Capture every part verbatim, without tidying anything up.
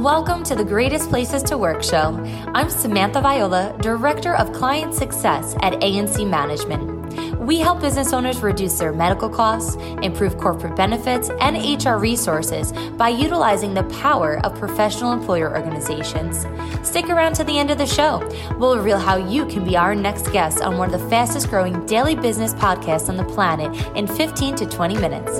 Welcome to the Greatest Places to Work show. I'm Samantha Viola, Director of Client Success at A N C Management. We help business owners reduce their medical costs, improve corporate benefits, and H R resources by utilizing the power of professional employer organizations. Stick around to the end of the show. We'll reveal how you can be our next guest on one of the fastest growing daily business podcasts on the planet in fifteen to twenty minutes.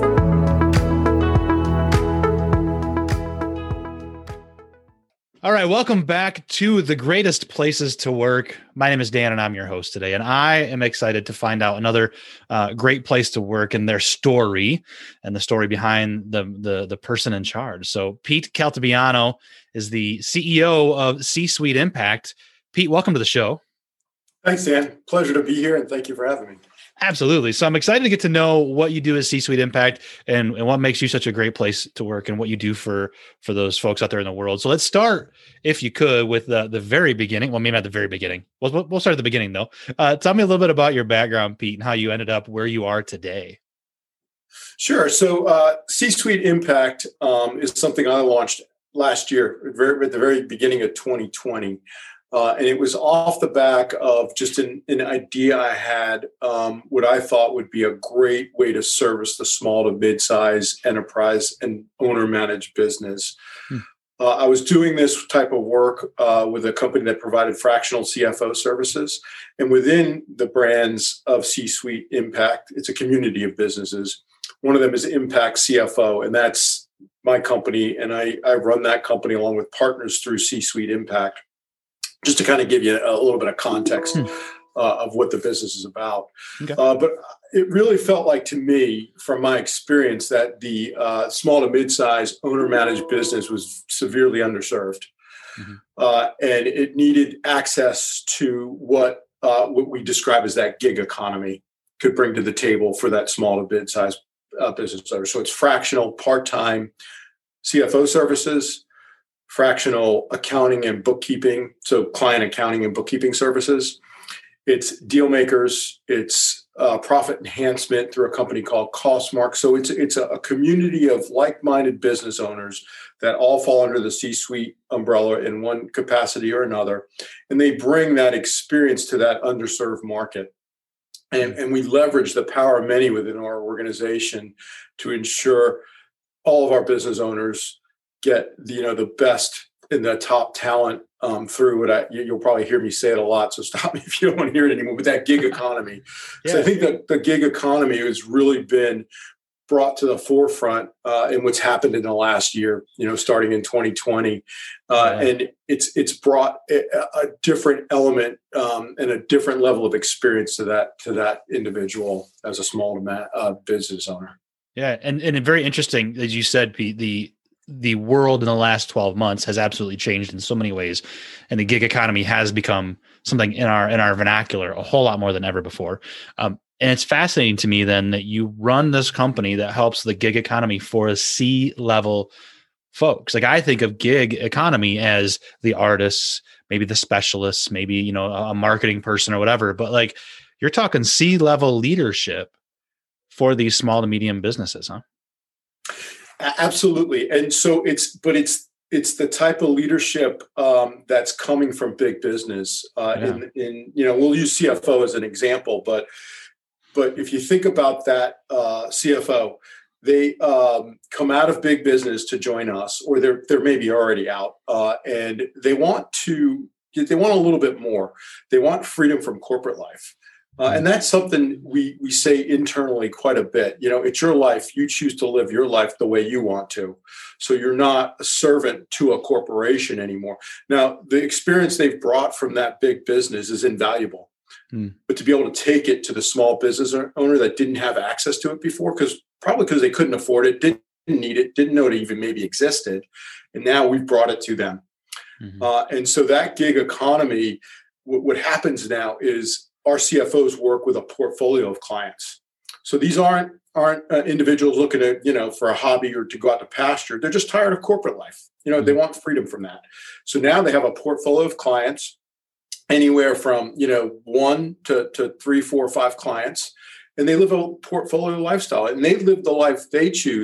All right, welcome back to the Greatest Places to Work. My name is Dan, and I'm your host today. And I am excited to find out another uh, great place to work and their story, and the story behind the, the the person in charge. So, Pete Caltabiano is the C E O of C-Suite Impact. Pete, welcome to the show. Thanks, Dan. Pleasure to be here, and thank you for having me. Absolutely. So I'm excited to get to know what you do as C-Suite Impact and, and what makes you such a great place to work and what you do for, for those folks out there in the world. So let's start, if you could, with the, the very beginning. Well, maybe not the very beginning. We'll, we'll start at the beginning, though. Uh, tell me a little bit about your background, Pete, and how you ended up where you are today. Sure. So uh, C-Suite Impact um, is something I launched last year, at the very beginning of twenty twenty. Uh, and it was off the back of just an, an idea I had, um, what I thought would be a great way to service the small to mid-size enterprise and owner-managed business. Hmm. Uh, I was doing this type of work uh, with a company that provided fractional C F O services. And within the brands of C-Suite Impact, it's a community of businesses. One of them is Impact C F O, and that's my company. And I, I run that company along with partners through C-Suite Impact. Just to kind of give you a little bit of context hmm. uh, of what the business is about. Okay. Uh, but it really felt like to me, from my experience, that the uh, small to mid-size owner-managed business was severely underserved. Mm-hmm. Uh, and it needed access to what, uh, what we describe as that gig economy could bring to the table for that small to mid-size uh, business owner. So it's fractional, part-time C F O services, fractional accounting and bookkeeping, so client accounting and bookkeeping services. It's deal makers. It's uh, profit enhancement through a company called Costmark. So it's it's a, a community of like-minded business owners that all fall under the C-Suite umbrella in one capacity or another, and they bring that experience to that underserved market. And, and we leverage the power of many within our organization to ensure all of our business owners get the, you know, the best and the top talent um, through what I, you'll probably hear me say it a lot. So stop me if you don't want to hear it anymore, but that gig economy. yeah. So I think that the gig economy has really been brought to the forefront uh, in what's happened in the last year, you know, starting in twenty twenty. Uh, yeah. And it's, it's brought a, a different element um, and a different level of experience to that, to that individual as a small uh, business owner. Yeah. And, and very interesting, as you said, Pete, the, the world in the last twelve months has absolutely changed in so many ways. And the gig economy has become something in our, in our vernacular a whole lot more than ever before. Um, and it's fascinating to me then that you run this company that helps the gig economy for C-level folks. Like I think of gig economy as the artists, maybe the specialists, maybe, you know, a marketing person or whatever, but like you're talking C-level leadership for these small to medium businesses, huh? Absolutely. And so it's, but it's, it's the type of leadership um, that's coming from big business. Uh, yeah. in, in, you know, we'll use C F O as an example, but, but if you think about that uh, C F O, they um, come out of big business to join us, or they're, they're maybe already out uh, and they want to, they want a little bit more. They want freedom from corporate life. Uh, and that's something we we say internally quite a bit. You know, it's your life. You choose to live your life the way you want to. So you're not a servant to a corporation anymore. Now, the experience they've brought from that big business is invaluable. Mm. But to be able to take it to the small business owner that didn't have access to it before, because probably because they couldn't afford it, didn't need it, didn't know it even maybe existed. And now we've brought it to them. Mm-hmm. Uh, and so that gig economy, w- what happens now is our C F Os work with a portfolio of clients. So these aren't aren't uh, individuals looking at, you know, for a hobby or to go out to pasture. They're just tired of corporate life. You know, mm-hmm. they want freedom from that. So now they have a portfolio of clients, anywhere from, you know, one to, to three, four, five clients, and they live a portfolio lifestyle, and they live the life they choose.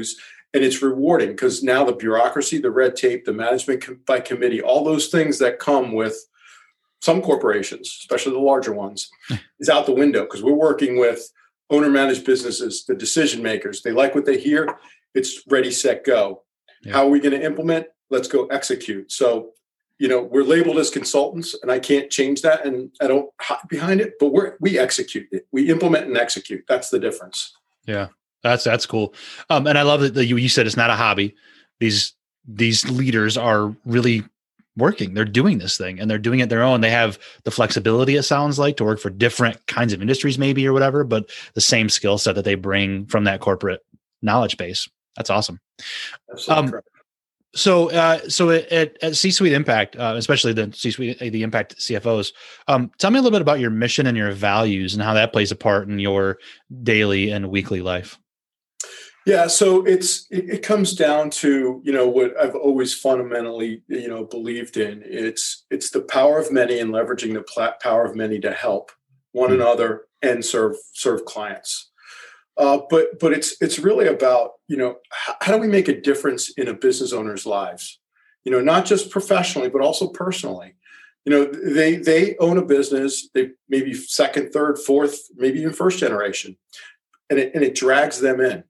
And it's rewarding because now the bureaucracy, the red tape, the management com- by committee, all those things that come with some corporations, especially the larger ones, is out the window because we're working with owner-managed businesses, the decision makers. They like what they hear. It's ready, set, go. Yeah. How are we going to implement? Let's go execute. So, you know, we're labeled as consultants, and I can't change that, and I don't hide behind it. But we're we execute it. We implement and execute. That's the difference. Yeah. That's that's cool, um, and I love that you you said it's not a hobby. These these leaders are really working. They're doing this thing, and they're doing it their own. They have the flexibility, it sounds like, to work for different kinds of industries, maybe or whatever, but the same skill set that they bring from that corporate knowledge base. That's awesome. Absolutely. Um, so, uh, so at, at C-Suite Impact, uh, especially the C-Suite, the Impact C F Os, um, tell me a little bit about your mission and your values and how that plays a part in your daily and weekly life. Yeah, so it's it, it comes down to, you know, what I've always fundamentally, you know, believed in. It's it's the power of many and leveraging the pl- power of many to help one mm-hmm. another and serve serve clients. Uh, but but it's it's really about, you know, how, how do we make a difference in a business owner's lives? You know, not just professionally, but also personally. You know, they they own a business. They maybe second, third, fourth, maybe even first generation, and it and it drags them in.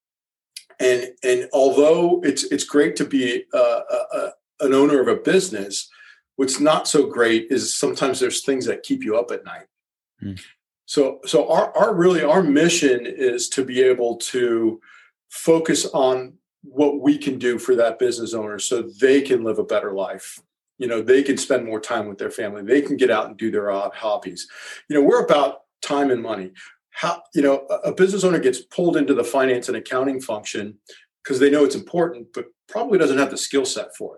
And and although it's it's great to be a, a, an owner of a business, what's not so great is sometimes there's things that keep you up at night. Mm. So so our, our really our mission is to be able to focus on what we can do for that business owner so they can live a better life. You know, they can spend more time with their family. They can get out and do their odd hobbies. You know, we're about time and money. How, you know, a business owner gets pulled into the finance and accounting function because they know it's important, but probably doesn't have the skill set for it.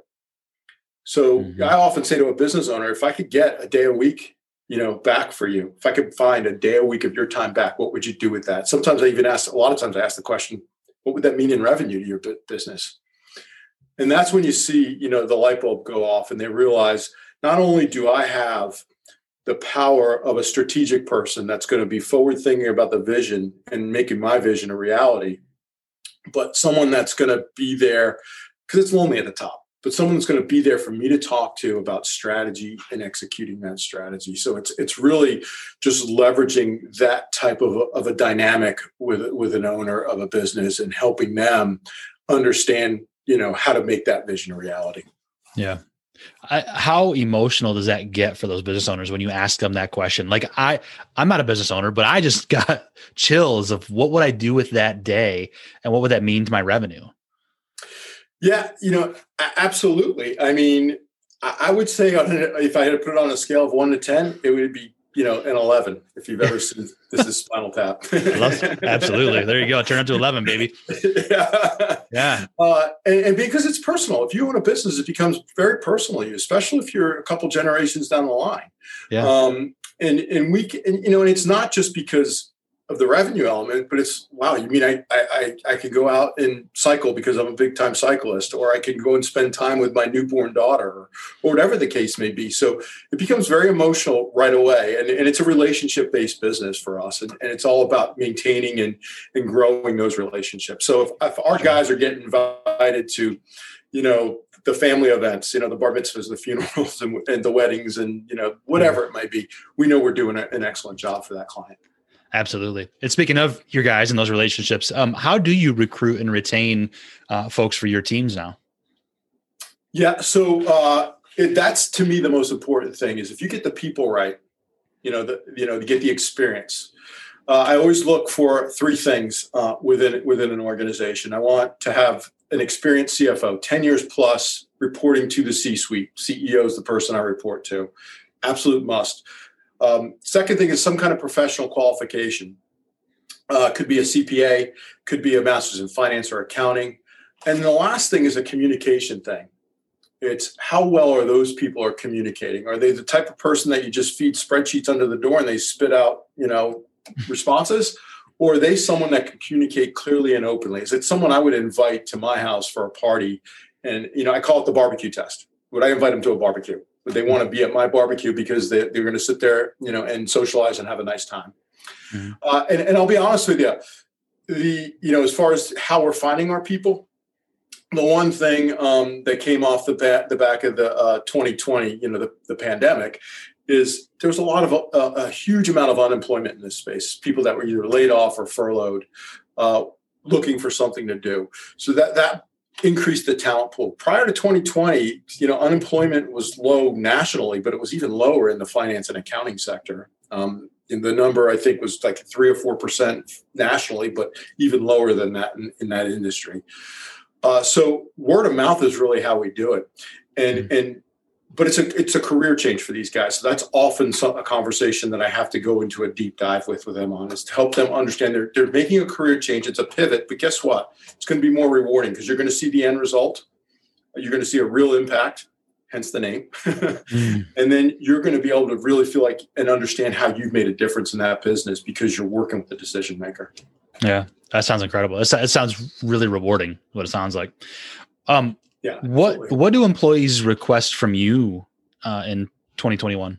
So mm-hmm. I often say to a business owner, if I could get a day a week, you know, back for you, if I could find a day a week of your time back, what would you do with that? Sometimes I even ask, a lot of times I ask the question, what would that mean in revenue to your business? And that's when you see, you know, the light bulb go off and they realize, not only do I have the power of a strategic person that's going to be forward thinking about the vision and making my vision a reality, but someone that's going to be there because it's lonely at the top, but someone that's going to be there for me to talk to about strategy and executing that strategy. So it's it's really just leveraging that type of a, of a dynamic with with an owner of a business and helping them understand, you know, how to make that vision a reality. Yeah. I, how emotional does that get for those business owners when you ask them that question? Like I, I'm not a business owner, but I just got chills of what would I do with that day and what would that mean to my revenue? Yeah, you know, absolutely. I mean, I would say if I had to put it on a scale of one to ten, it would be, you know, an eleven. If you've ever seen This Is Spinal Tap. Absolutely. There you go. Turn it to eleven, baby. Yeah. Yeah. Uh, and, and because it's personal. If you own a business, it becomes very personal to you, especially if you're a couple generations down the line. Yeah. Um, and, and we, and, you know, and it's not just because of the revenue element, but it's, wow, you mean I, I, I could go out and cycle because I'm a big time cyclist, or I can go and spend time with my newborn daughter, or, or whatever the case may be. So it becomes very emotional right away. And, and it's a relationship based business for us. And, and it's all about maintaining and, and growing those relationships. So if, if our guys are getting invited to, you know, the family events, you know, the bar mitzvahs, the funerals and, and the weddings and, you know, whatever it might be, we know we're doing a, an excellent job for that client. Absolutely. And speaking of your guys and those relationships, um, how do you recruit and retain uh, folks for your teams now? Yeah. So uh, it, that's to me the most important thing is if you get the people right, you know, the, you know, to get the experience. Uh, I always look for three things uh, within within an organization. I want to have an experienced C F O, ten years plus, reporting to the C-suite. C E O is the person I report to. Absolute must. Um, second thing is some kind of professional qualification. Uh, could be a C P A, could be a master's in finance or accounting. And the last thing is a communication thing. It's how well are those people are communicating? Are they the type of person that you just feed spreadsheets under the door and they spit out, you know, responses? Or are they someone that can communicate clearly and openly? Is it someone I would invite to my house for a party? And, you know, I call it the barbecue test. Would I invite them to a barbecue? Would they want to be at my barbecue because they, they're going to sit there, you know, and socialize and have a nice time? Mm-hmm. Uh, and, and I'll be honest with you, the, you know, as far as how we're finding our people, the one thing um, that came off the back, the back of the uh, twenty twenty, you know, the, the pandemic, is there was a lot of a, a huge amount of unemployment in this space. People that were either laid off or furloughed, uh, looking for something to do. So that that increased the talent pool. Prior to twenty twenty, you know, unemployment was low nationally, but it was even lower in the finance and accounting sector. Um, and the number, I think, was like three or four percent nationally, but even lower than that in, in that industry. Uh, so word of mouth is really how we do it, and mm-hmm. and but it's a it's a career change for these guys. So that's often some, a conversation that I have to go into a deep dive with with them on, is to help them understand they're they're making a career change. It's a pivot, but guess what? It's going to be more rewarding because you're going to see the end result. You're going to see a real impact, hence the name, mm. and then you're going to be able to really feel like and understand how you've made a difference in that business because you're working with the decision maker. Yeah. That sounds incredible. It, it sounds really rewarding, what it sounds like. Um, yeah. What Absolutely. What do employees request from you uh, in twenty twenty-one?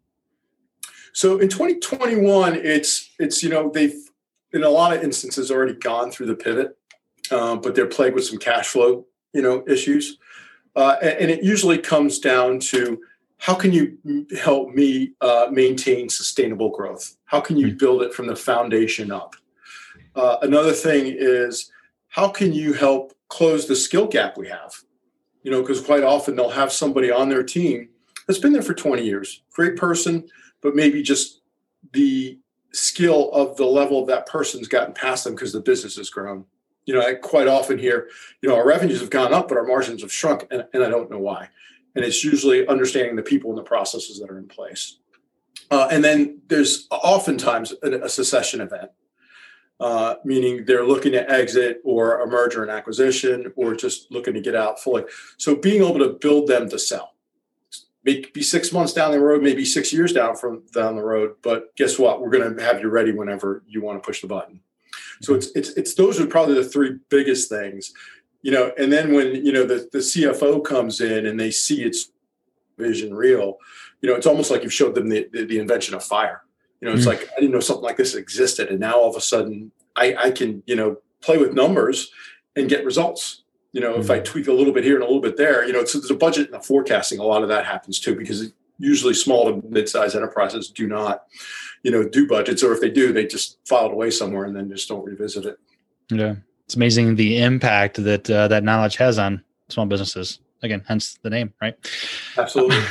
So in twenty twenty-one, it's it's you know they've in a lot of instances already gone through the pivot, um, but they're plagued with some cash flow you know issues, uh, and, and it usually comes down to how can you help me uh, maintain sustainable growth? How can you mm-hmm. build it from the foundation up? Uh, another thing is, how can you help close the skill gap we have? You know, because quite often they'll have somebody on their team that's been there for twenty years, great person, but maybe just the skill of the level of that person's gotten past them because the business has grown. You know, I quite often hear, you know, our revenues have gone up, but our margins have shrunk, and, and I don't know why. And it's usually understanding the people and the processes that are in place. Uh, and then there's oftentimes a, a succession event. Uh, meaning they're looking to exit or a merger and acquisition or just looking to get out fully. So being able to build them to sell. Maybe be six months down the road, maybe six years down from down the road, but guess what? We're going to have you ready whenever you want to push the button. So it's it's it's those are probably the three biggest things, you know. And then when you know the the C F O comes in and they see its vision real, you know, it's almost like you've showed them the the, the invention of fire. You know, it's mm-hmm. like, I didn't know something like this existed. And now all of a sudden I, I can, you know, play with numbers and get results. You know, mm-hmm. if I tweak a little bit here and a little bit there, you know, it's, there's a budget and the forecasting. A lot of that happens too, because usually small to mid-sized enterprises do not, you know, do budgets, or if they do, they just file it away somewhere and then just don't revisit it. Yeah. It's amazing the impact that uh, that knowledge has on small businesses. Again, hence the name, right? Absolutely.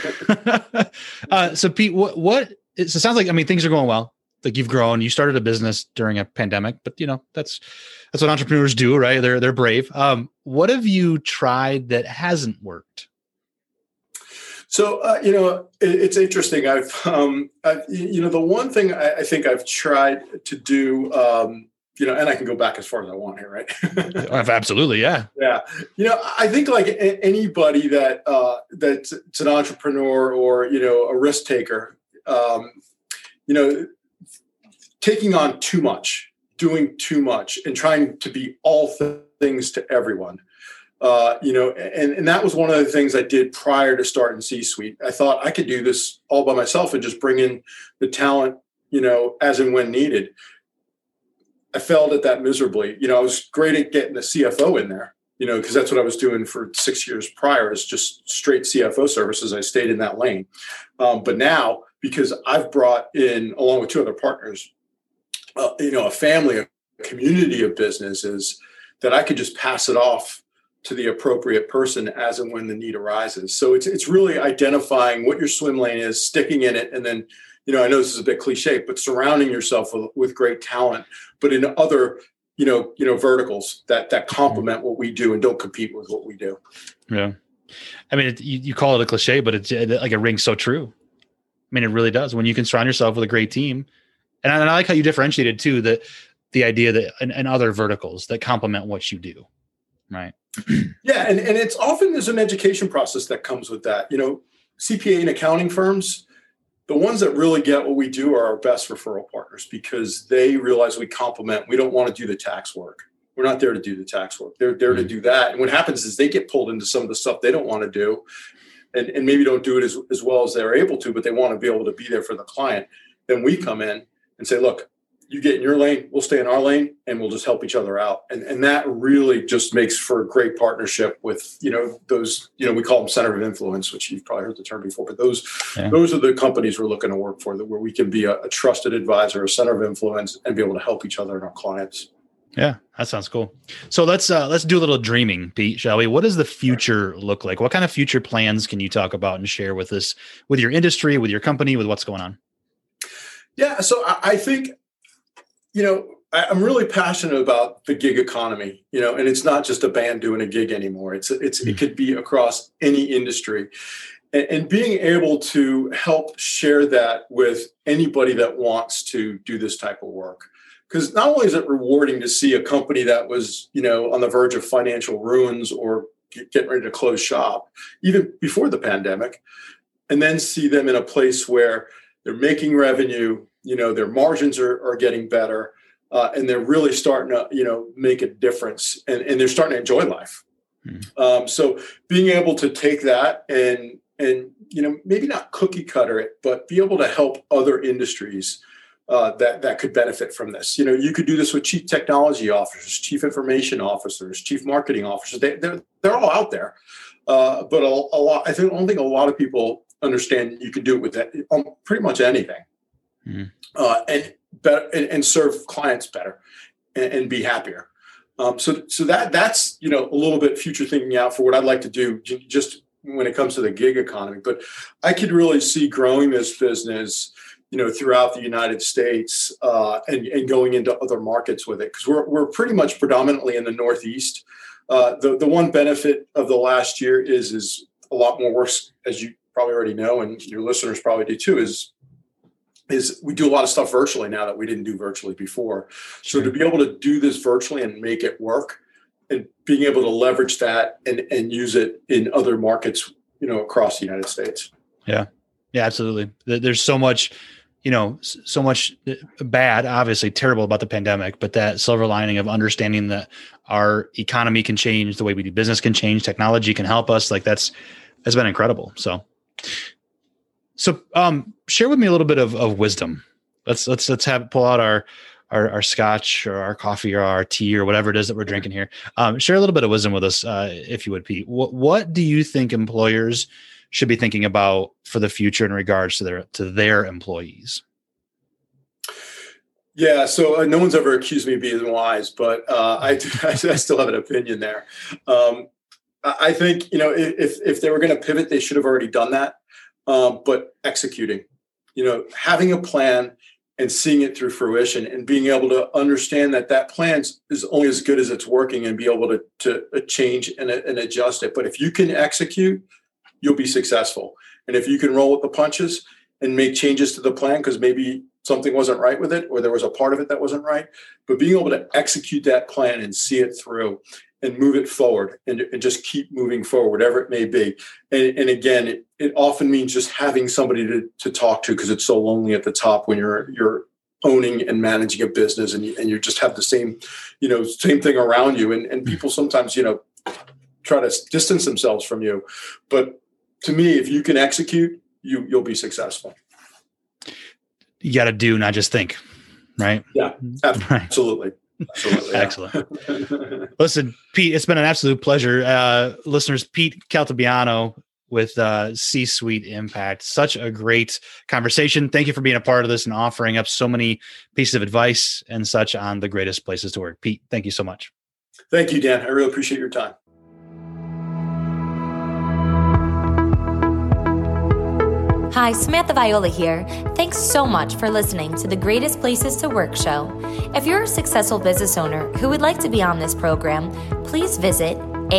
uh, so Pete, what, what, it sounds like, I mean, things are going well. Like you've grown, you started a business during a pandemic, but you know, that's, that's what entrepreneurs do, right? They're, they're brave. Um, what have you tried that hasn't worked? So, uh, you know, it, it's interesting. I've, um, I've, you know, the one thing I, I think I've tried to do, um, you know, and I can go back as far as I want here, right? Absolutely. Yeah. Yeah. You know, I think like a- anybody that, uh, that's it's an entrepreneur or, you know, a risk taker, um, you know, taking on too much, doing too much, and trying to be all th- things to everyone. Uh, you know, and, and that was one of the things I did prior to starting C-Suite. I thought I could do this all by myself and just bring in the talent, you know, as and when needed. I failed at that miserably. You know, I was great at getting the C F O in there, you know, because that's what I was doing for six years prior, is just straight C F O services. I stayed in that lane. Um, but now, because I've brought in, along with two other partners, uh, you know, a family, a community of businesses, that I could just pass it off to the appropriate person as and when the need arises. So it's it's really identifying what your swim lane is, sticking in it, and then, you know, I know this is a bit cliche, but surrounding yourself with, with great talent, but in other, you know, you know, verticals that that complement what we do and don't compete with what we do. Yeah, I mean, it, you, you call it a cliche, but it's it, like it rings so true. I mean, it really does. When you can surround yourself with a great team, and I, and I like how you differentiated too that the idea that in, in other verticals that complement what you do, right? Yeah, and and it's often there's an education process that comes with that. You know, C P A and accounting firms, the ones that really get what we do are our best referral partners, because they realize we complement. We don't want to do the tax work. We're not there to do the tax work. They're there mm-hmm. to do that. And what happens is they get pulled into some of the stuff they don't want to do, and, and maybe don't do it as, as well as they're able to, but they want to be able to be there for the client. Then we come in and say, look, you get in your lane, we'll stay in our lane, and we'll just help each other out. And and that really just makes for a great partnership with, you know, those, you know, we call them center of influence, which you've probably heard the term before, but those yeah. those are the companies we're looking to work for, that where we can be a, a trusted advisor, a center of influence, and be able to help each other and our clients. Yeah, that sounds cool. So let's uh, let's do a little dreaming, Pete, shall we? What does the future look like? What kind of future plans can you talk about and share with us, with your industry, with your company, with what's going on? Yeah, so I, I think, you know, I, I'm really passionate about the gig economy, you know, and it's not just a band doing a gig anymore. It's it's it could be across any industry, and, and being able to help share that with anybody that wants to do this type of work. Because not only is it rewarding to see a company that was, you know, on the verge of financial ruins or getting ready to close shop, even before the pandemic, and then see them in a place where they're making revenue, you know, their margins are, are getting better, uh, and they're really starting to, you know, make a difference, and, and they're starting to enjoy life. Mm-hmm. Um, so being able to take that and, and, you know, maybe not cookie cutter it, but be able to help other industries Uh, that that could benefit from this. You know, you could do this with chief technology officers, chief information officers, chief marketing officers. They, they're they're all out there, uh, but a, a lot. I think I don't think a lot of people understand you can do it with that, um, pretty much anything, mm-hmm. uh, and better and, and serve clients better and, and be happier. Um, so so that that's you know a little bit future thinking out for what I'd like to do just when it comes to the gig economy. But I could really see growing this business, you know, throughout the United States, uh, and, and going into other markets with it, because we're we're pretty much predominantly in the Northeast. Uh, the the one benefit of the last year is is a lot more work, as you probably already know, and your listeners probably do too. Is is we do a lot of stuff virtually now that we didn't do virtually before. Sure. So to be able to do this virtually and make it work, and being able to leverage that and and use it in other markets, you know, across the United States. Yeah, yeah, absolutely. There's so much. You know, so much bad, obviously terrible about the pandemic, but that silver lining of understanding that our economy can change, the way we do business can change, technology can help us. Like that's, that's been incredible. So, so, um, share with me a little bit of, of wisdom. Let's, let's, let's have, pull out our, our, our scotch or our coffee or our tea or whatever it is that we're drinking here. Um, share a little bit of wisdom with us, uh, if you would, Pete. What, what do you think employers should be thinking about for the future in regards to their to their employees? Yeah, so uh, no one's ever accused me of being wise, but uh, I, I still have an opinion there. Um, I think, you know, if if they were going to pivot, they should have already done that. Um, but executing, you know, having a plan and seeing it through fruition and being able to understand that that plan is only as good as it's working, and be able to to change and, and adjust it. But if you can execute, you'll be successful. And if you can roll with the punches and make changes to the plan, because maybe something wasn't right with it, or there was a part of it that wasn't right, but being able to execute that plan and see it through and move it forward, and, and just keep moving forward, whatever it may be. And, and again, it, it often means just having somebody to, to talk to, because it's so lonely at the top when you're you're owning and managing a business, and you, and you just have the same, you know, same thing around you. And, and people sometimes, you know, try to distance themselves from you. But to me, if you can execute, you, you'll be successful. You got to do, not just think, right? Yeah, absolutely. Absolutely. Yeah. Excellent. Listen, Pete, it's been an absolute pleasure. Uh, listeners, Pete Caltabiano with uh, C-Suite Impact. Such a great conversation. Thank you for being a part of this and offering up so many pieces of advice and such on the greatest places to work. Pete, thank you so much. Thank you, Dan. I really appreciate your time. Hi, Samantha Viola here. Thanks so much for listening to the Greatest Places to Work show. If you're a successful business owner who would like to be on this program, please visit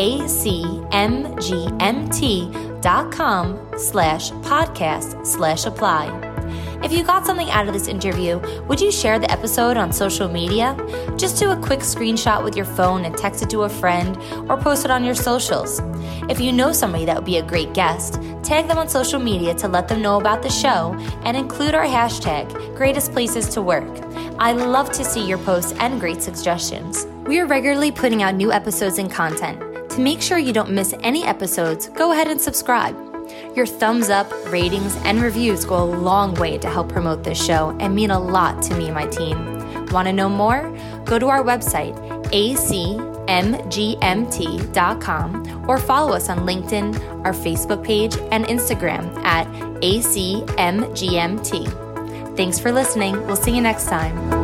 acmgmt.com slash podcast slash apply. If you got something out of this interview, would you share the episode on social media? Just do a quick screenshot with your phone and text it to a friend, or post it on your socials. If you know somebody that would be a great guest, tag them on social media to let them know about the show, and include our hashtag, Greatest Places to Work. I love to see your posts and great suggestions. We are regularly putting out new episodes and content. To make sure you don't miss any episodes, go ahead and subscribe. Your thumbs up, ratings, and reviews go a long way to help promote this show and mean a lot to me and my team. Want to know more? Go to our website, a c m g m t dot com, or follow us on LinkedIn, our Facebook page, and Instagram at A C M G M T. Thanks for listening. We'll see you next time.